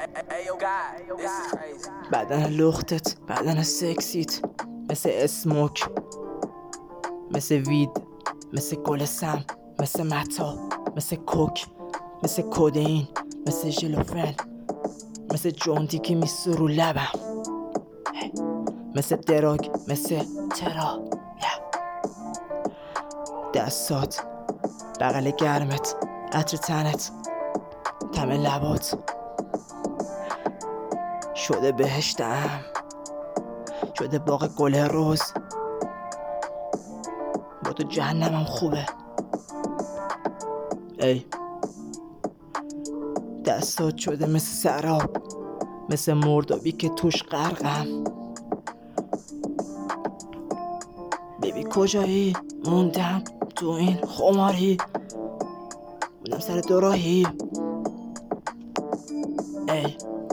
بدن لختت، بدن سکسیت، مثل اسموک، مثل وید، مثل گل سم، مثل متا، مثل کوک، مثل کدئین، مثل ژلوفن، مثل جوندی که میسو رو لبم، مثل دراگ، مثل ترا. دستات، بغل گرمت، عطر تنت، طعم لبات، شده بهشتم، شده باغ گل روز. با تو جهنمم خوبه. ای دستات شده مثل سراب، مثل مردابی که توش غرقم. بیبی کجایی؟ موندم تو این خماری، موندم سر دوراهی. ای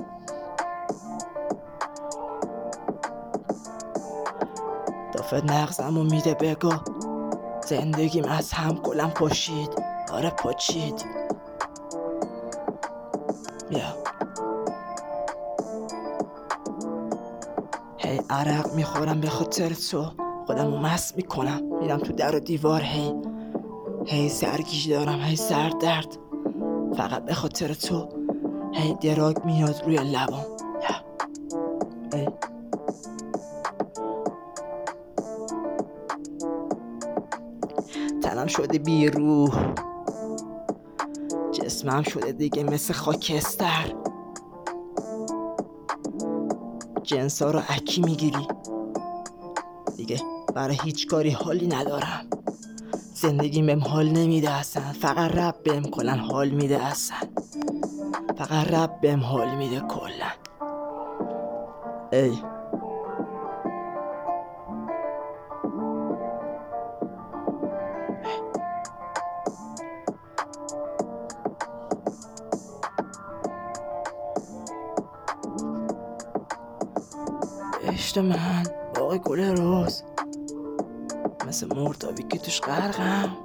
دافت نغزمو میده بگو، زندگیم از هم کلم پاشید، آره پاچید. هی عرق میخورم به خاطر تو، خودمو مست میکنم، میرم تو در و دیوار. هی سرگیج دارم، هی سر درد، فقط به خاطر تو. هی دراگ میاد روی لبام. ای تنم شده بی روح، جسمم شده دیگه مثل خاکستر. جنسا رو اکی میگیری دیگه، برای هیچ کاری حالی ندارم. زندگیم بهم حال نمیده اصلا، فقط رب بهم کلن حال میده اصلا، فقط رب بهم حال میده کلن. ای عشق من باغ گل روز، مثل مردابی که توش غرقم.